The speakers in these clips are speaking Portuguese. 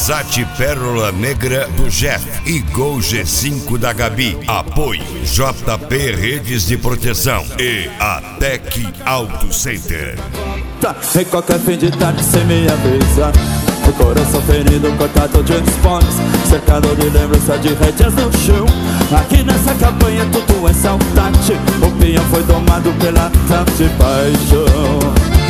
Passat Pérola Negra do Jeff e Gol G5 da Gabi. Apoio JP Redes de Proteção e Atec Auto Center. Em qualquer fim de tarde sem me avisar, o coração ferido, cortado de esportes, cercado de lembrança de rédeas no chão. Aqui nessa campanha tudo é saudade, o peão foi domado pela tarde paixão.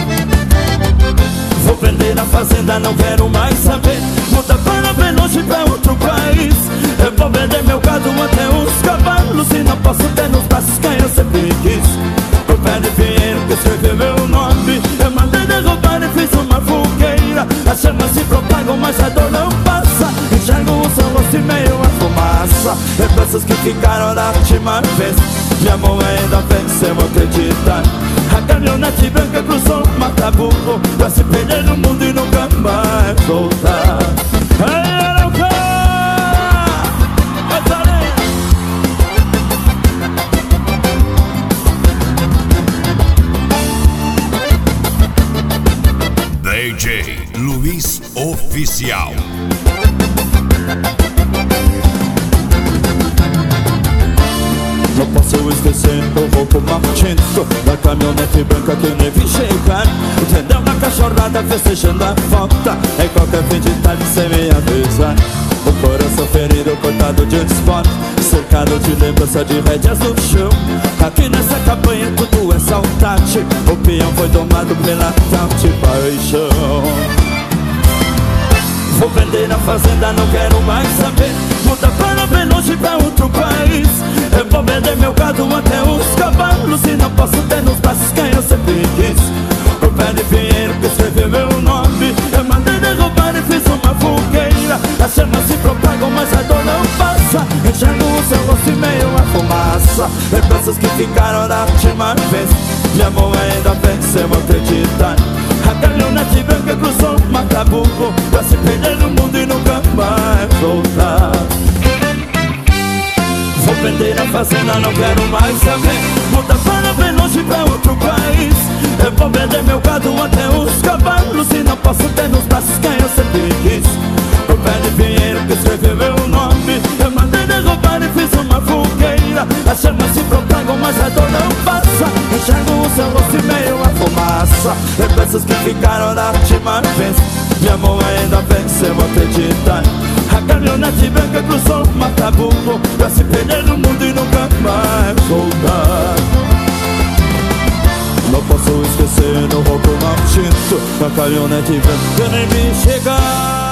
Vou vender a fazenda, não quero mais saber, muda para bem longe pra outro país. Eu vou vender meu gado até os cavalos, e não posso ter nos braços quem eu sempre quis. O pé de Pinheiro que escreveu meu nome, eu mandei derrubar e fiz uma fogueira. As chamas se propagam, mas a dor não passa. Enxergo o seu rosto e meio a fumaça. Lembranças que ficaram da última vez, me amor ainda venceu, acreditar. A caminhonete branca cruzou o Mataburro pra se perder no mundo e nunca mais voltar. DJ Luiz Oficial. Não posso esquecer o roubo maldito da caminhonete branca que nem vi chegar. Entendeu na cachorrada festejando a volta, em qualquer fim de tarde sem me avisar. O coração ferido, cortado de esporte, cercado de lembrança de rédeas no chão. Aqui nessa campanha tudo é saudade, o peão foi domado pela tal de paixão. Vou vender a fazenda, não quero mais saber, muda para bem longe pra outro país. Eu vou vender meu gado até os cavalos, e não posso ter nos braços quem eu sempre quis. O pé de Pinheiro que escreveu meu nome, eu mandei derrubar e fiz uma fogueira. As chamas se propagam, mas a dor não passa. Enxergo o seu rosto e meio a fumaça. Lembranças que ficaram da última vez, meu amor ainda venceu, acreditar. A caminhonete branca cruzou o Mataburro pra se perder no mundo e nunca mais voltar. Vou vender a fazenda, não quero mais saber, muda para bem longe pra outro país. Eu vou vender meu gado até os cavalos, e não posso ter nos braços quem eu sempre quis. O pé de Pinheiro que escreveu meu nome, eu mandei derrubar e fiz uma fogueira. As chamas se propagam, mas a dor não passa. Enxergo o seu rosto e meio a fumaça. Lembranças que ficaram da última vez, meu amor ainda venceu, acreditar. A caminhonete branca cruzou o Mataburro pra se perder no mundo e nunca mais voltar. Não posso esquecer no roubo maldito da caminhonete branca que nem me chegar.